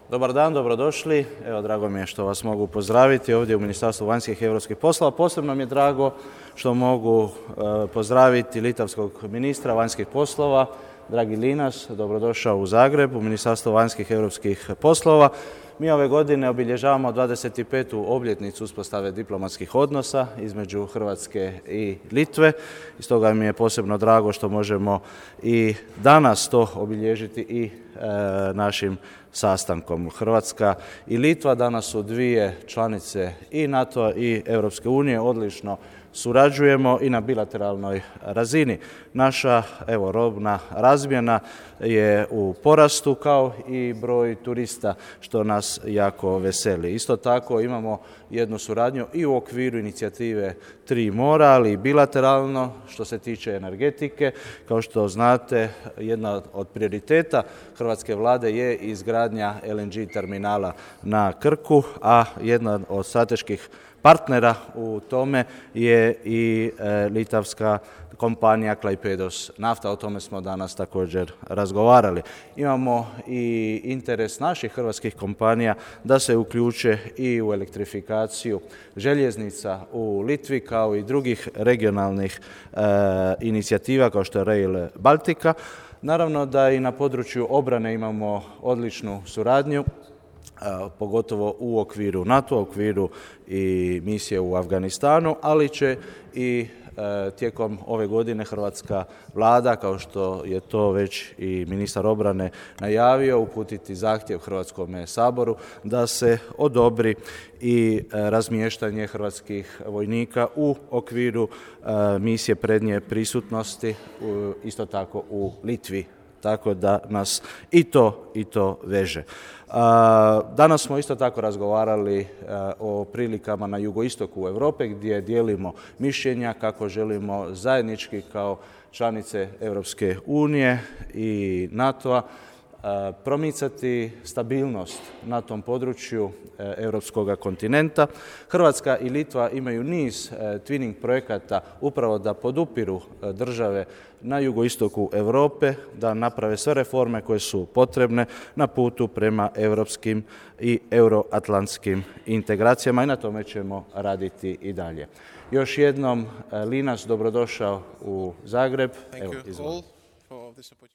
Dobar dan, dobrodošli. Evo, drago mi je što vas mogu pozdraviti ovdje u Ministarstvu vanjskih i europskih poslova. Posebno mi je drago što mogu pozdraviti litavskog ministra vanjskih poslova, dragi Linas, dobrodošao u Zagreb, u Ministarstvo vanjskih i europskih poslova. Mi ove godine obilježavamo 25. obljetnicu uspostave diplomatskih odnosa između Hrvatske i Litve. I stoga mi je posebno drago što možemo i danas to obilježiti i našim sastankom. Hrvatska i Litva danas su dvije članice i NATO-a i Europske unije, odlično surađujemo i na bilateralnoj razini. Naša robna razmjena je u porastu kao i broj turista, što nas jako veseli. Isto tako imamo jednu suradnju i u okviru inicijative Tri mora, ali i bilateralno što se tiče energetike. Kao što znate, jedna od prioriteta hrvatske vlade je izgradnja LNG terminala na Krku, a jedna od strateških partnera u tome je i litavska kompanija Klaipėdos nafta. O tome smo danas također razgovarali. Imamo i interes naših hrvatskih kompanija da se uključe i u elektrifikaciju željeznica u Litvi, kao i drugih regionalnih inicijativa kao što je Rail Baltica. Naravno da i na području obrane imamo odličnu suradnju, pogotovo u okviru NATO, u okviru i misije u Afganistanu, ali će i tijekom ove godine hrvatska vlada, kao što je to već i ministar obrane najavio, uputiti zahtjev Hrvatskom saboru da se odobri i razmještanje hrvatskih vojnika u okviru misije prednje prisutnosti, isto tako u Litvi. Tako da nas i to veže. Danas smo isto tako razgovarali o prilikama na jugoistoku Europe gdje dijelimo mišljenja kako želimo zajednički kao članice Europske unije i NATO-a promicati stabilnost na tom području europskog kontinenta. Hrvatska i Litva imaju niz twinning projekata upravo da podupiru države na jugoistoku Europe, da naprave sve reforme koje su potrebne na putu prema europskim i euroatlantskim integracijama i na tome ćemo raditi i dalje. Još jednom, Linas, dobrodošao u Zagreb.